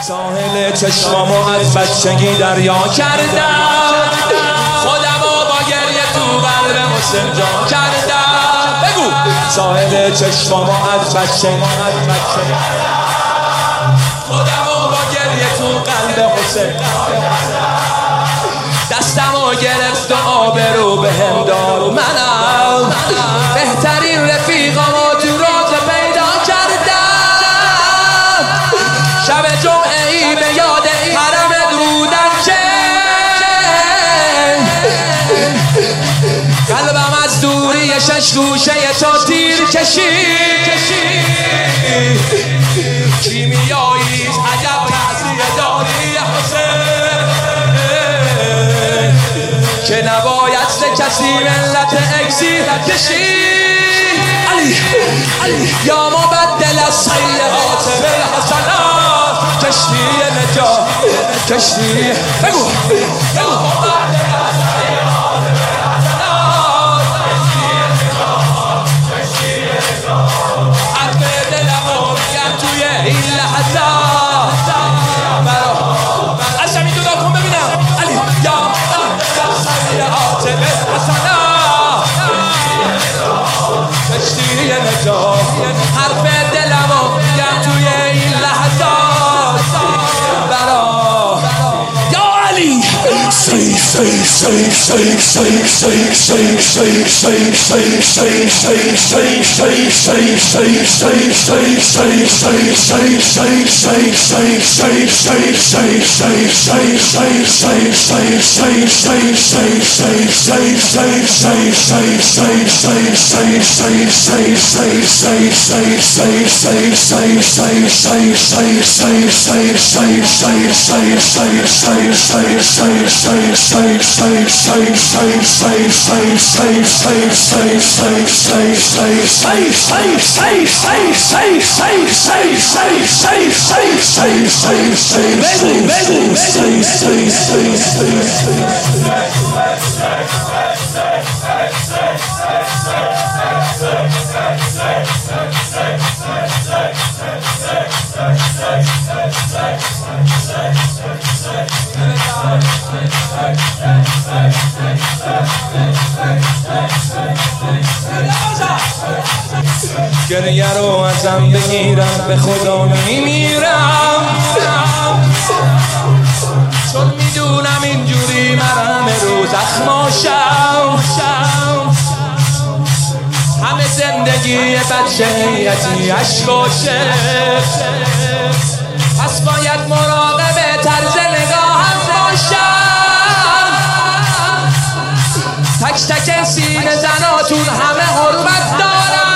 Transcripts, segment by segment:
ساحل چشمامو از بچگی دریا کردم، خودمو با گریه تو قلب حسین جان کردم. بگو ساحل چشمامو از بچگی، خودمو با گریه تو قلب حسین، دستمو گرفت و آبرو بهم داد. منم بهترین رفیقامو تو روز پیدا کردم. شب جمعه ای به یاد حرم درودم که قلبم از دوری شش گوشه تا تیر کشید. کیمیایی عجب تأثیر داری حسین که نباید ز کسی ملت اکسیر کشید. علی یا مبدل السیئات بالحسنات، کشتی نجات کشتی. بگو یا مبدل السیئات بالحسنات، کشتی نجات. حرف دلمو میگم توی این لحظات، از زمین جدا کن ببینم. علی یا سیئات بالحسنات، کشتی نجات. حرف دلمو میگم توی این لحظات برا یا علی. گریه رو ازم بگیرم به خدا میمیرم، چون میدونم اینجوری مرهم رو زخماشم. همه زندگی بچگیتی عشق باشه، پس باید مراقب طرز نگاهم باشم. تک تک سینه زناتون همه حرمت دارن،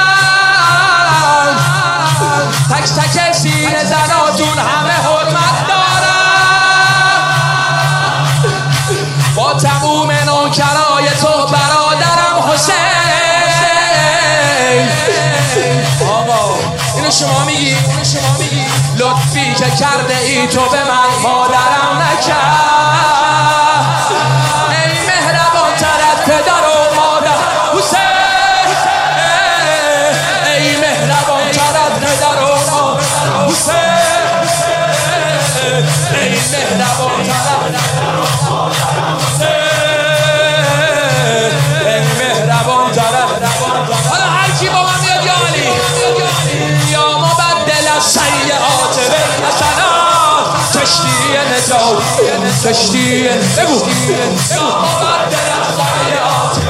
تک تک سینه زناتون همه حرمت دارن. با تموم نوکرای تو برادرم حسین. آقا اینو شما میگی، لطفی که کرده ای تو به من مادرم نکرد. ای مهربان تر از پدر و مادر حسین، ای مهربان تر از پدر و مادر حسین، ای مهربان تر از پدر و مادر حسین، ای مهربان تر از. حالا هر کی با من میاد یا علی یا مبدل السیئات بالحسنات، کشتی نجات کشتی. بگو یا مبدل السیئات